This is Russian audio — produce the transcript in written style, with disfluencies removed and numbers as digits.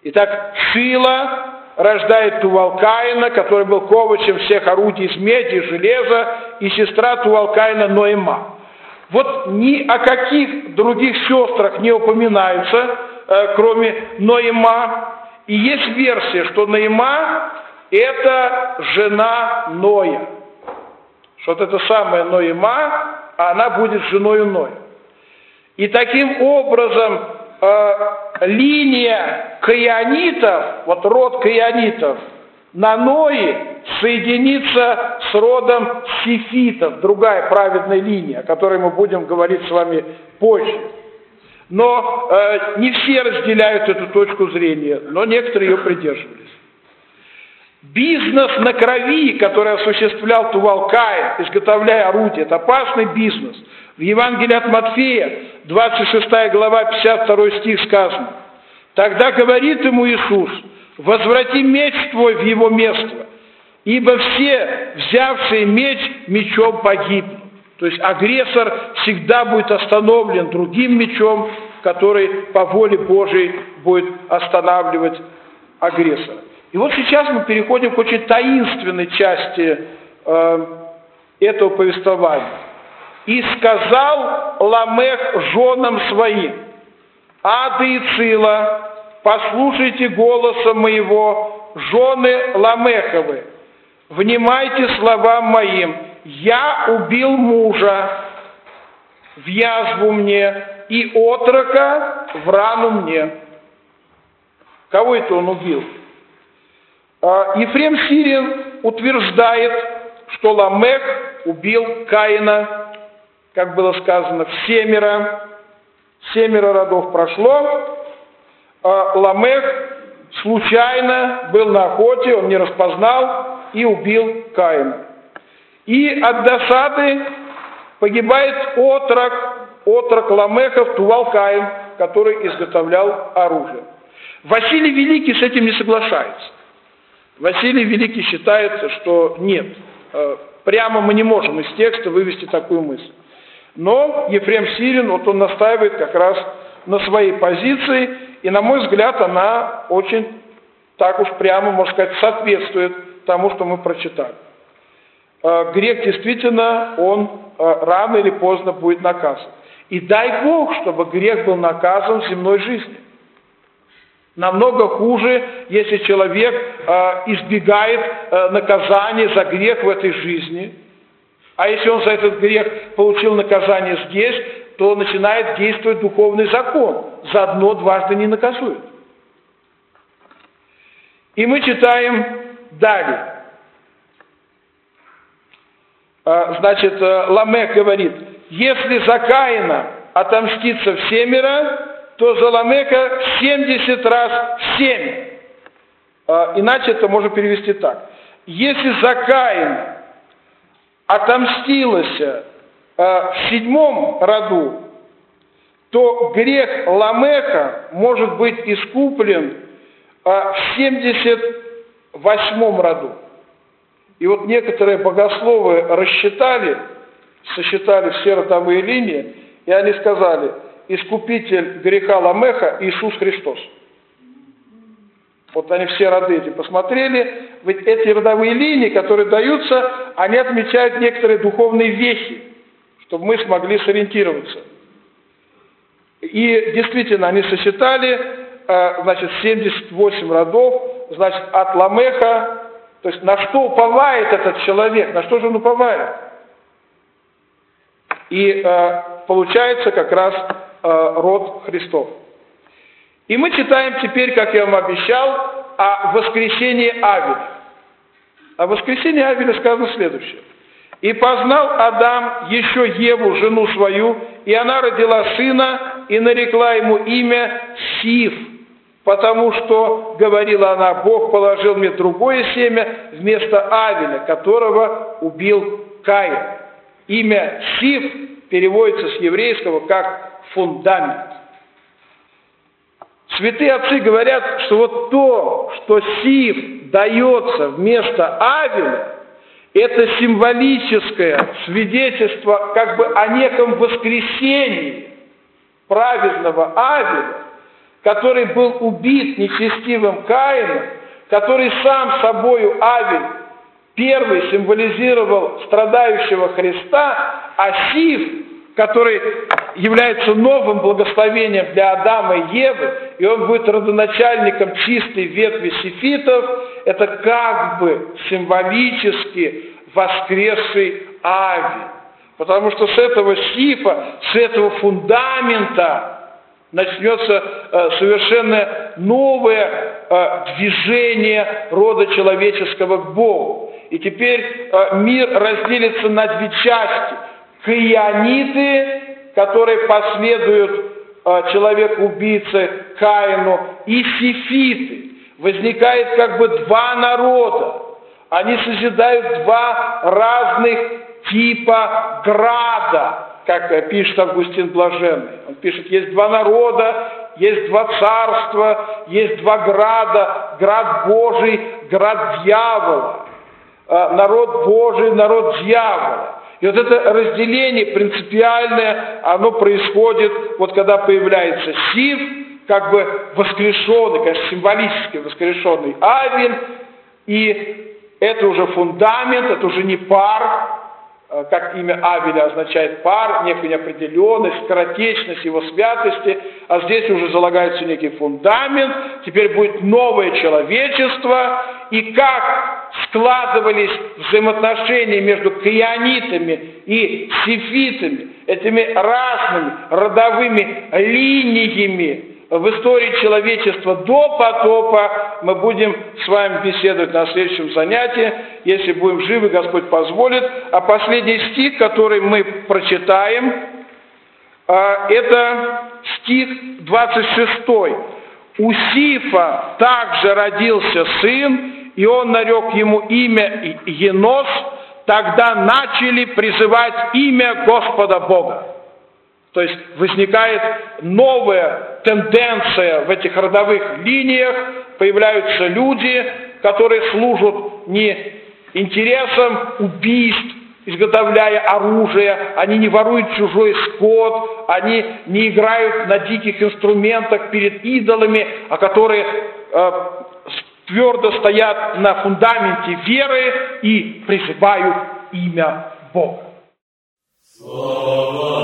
Итак, Цила рождает Тувал-Каина, который был ковачем всех орудий из меди и железа, и сестра Тувал-Каина Ноэма. Вот ни о каких других сестрах не упоминается, кроме Ноэма. И есть версия, что Ноэма – это жена Ноя. Что это самая Ноэма, а она будет женой Ноя. И таким образом линия каианитов, вот род каианитов, на Ное соединится с родом сифитов, другая праведная линия, о которой мы будем говорить с вами позже. Но не все разделяют эту точку зрения, но некоторые ее придерживались. Бизнес на крови, который осуществлял Тувал-Каин, изготовляя орудия, это опасный бизнес. В Евангелии от Матфея, 26 глава, 52 стих сказано: «Тогда говорит ему Иисус: возврати меч твой в его место, ибо все, взявшие меч, мечом погибнут». То есть агрессор всегда будет остановлен другим мечом, который по воле Божией будет останавливать агрессора. И вот сейчас мы переходим к очень таинственной части этого повествования. «И сказал Ламех женам своим: Ада и Цила, послушайте голоса моего, жены Ламеховы, внимайте словам моим. Я убил мужа в язву мне, и отрока в рану мне». Кого это он убил? Ефрем Сирин утверждает, что Ламех убил Каина, как было сказано, в 7 родов прошло. Ламех случайно был на охоте, он не распознал и убил Каина. И от досады погибает отрок Ламехов Тувал-Каин, который изготовлял оружие. Василий Великий с этим не соглашается. Василий Великий считает, что нет, прямо мы не можем из текста вывести такую мысль. Но Ефрем Сирин, вот он настаивает как раз на своей позиции, и, на мой взгляд, она очень, так уж прямо, можно сказать, соответствует тому, что мы прочитали. Грех действительно, он рано или поздно будет наказан. И дай Бог, чтобы грех был наказан в земной жизни. Намного хуже, если человек избегает наказания за грех в этой жизни, а если он за этот грех получил наказание здесь, то начинает действовать духовный закон. Заодно дважды не наказует. И мы читаем далее. Значит, Ламех говорит: если за Каина отомстится в 7, то за Ламеха 70 раз в 7. Иначе это можно перевести так. Если за Каина отомстилось в 7 роду, то грех Ламеха может быть искуплен в 78 роду. И вот некоторые богословы сосчитали все родовые линии, и они сказали: искупитель греха Ламеха Иисус Христос. Вот они все роды эти посмотрели, ведь эти родовые линии, которые даются, они отмечают некоторые духовные вехи, чтобы мы смогли сориентироваться. И действительно, они сосчитали, значит, 78 родов, значит, от Ламеха, то есть на что уповает этот человек, на что же он уповает? И получается как раз род Христов. И мы читаем теперь, как я вам обещал, о воскресении Авеля. О воскресении Авеля сказано следующее. «И познал Адам еще Еву, жену свою, и она родила сына, и нарекла ему имя Сиф, потому что, говорила она, Бог положил мне другое семя вместо Авеля, которого убил Каин». Имя Сиф переводится с еврейского как «фундамент». Святые отцы говорят, что вот то, что Сиф дается вместо Авеля, это символическое свидетельство как бы о неком воскресении праведного Авеля, который был убит нечестивым Каином, который сам собою Авель первый символизировал страдающего Христа, а Сиф, который является новым благословением для Адама и Евы, и он будет родоначальником чистой ветви сифитов, это как бы символически воскресший Авель. Потому что с этого Сифа, с этого фундамента начнется совершенно новое движение рода человеческого к Богу. И теперь мир разделится на две части. Каианиты, которые последуют человеку-убийце Каину, и сифиты. Возникает как бы два народа. Они созидают два разных типа града, как пишет Августин Блаженный. Он пишет, есть два народа, есть два царства, есть два града, град Божий, град дьявола. Народ Божий, народ дьявола. И вот это разделение принципиальное, оно происходит, вот когда появляется Сиф, как бы воскрешенный, конечно, символически воскрешенный Авель, и это уже фундамент, это уже не пар, как имя Авеля означает пар, некую неопределенность, скоротечность его святости, а здесь уже залагается некий фундамент, теперь будет новое человечество, и как складывались взаимоотношения между каианитами и сифитами, этими разными родовыми линиями в истории человечества до потопа, мы будем с вами беседовать на следующем занятии, если будем живы, Господь позволит. А последний стих, который мы прочитаем, это стих 26. «У Сифа также родился сын, и он нарек ему имя Енос, тогда начали призывать имя Господа Бога». То есть возникает новая тенденция в этих родовых линиях, появляются люди, которые служат не интересам убийств, изготовляя оружие, они не воруют чужой скот, они не играют на диких инструментах перед идолами, а которые твердо стоят на фундаменте веры и призывают имя Бога.